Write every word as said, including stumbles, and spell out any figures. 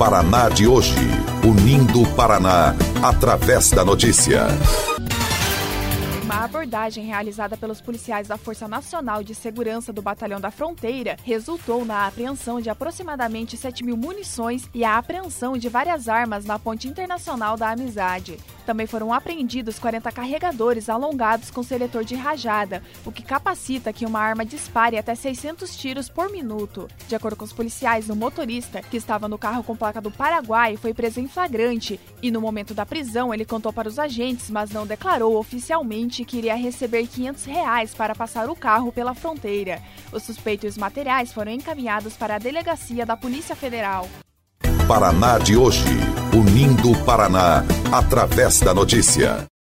Paraná de hoje, unindo o Paraná através da notícia. Uma abordagem realizada pelos policiais da Força Nacional de Segurança do Batalhão da Fronteira resultou na apreensão de aproximadamente sete mil munições e a apreensão de várias armas na Ponte Internacional da Amizade. Também foram apreendidos quarenta carregadores alongados com seletor de rajada, o que capacita que uma arma dispare até seiscentos tiros por minuto. De acordo com os policiais, o motorista, que estava no carro com placa do Paraguai, foi preso em flagrante e no momento da prisão ele contou para os agentes, mas não declarou oficialmente que iria receber quinhentos reais para passar o carro pela fronteira. Os suspeitos e os materiais foram encaminhados para a delegacia da Polícia Federal. Paraná de hoje, unindo o Paraná através da notícia.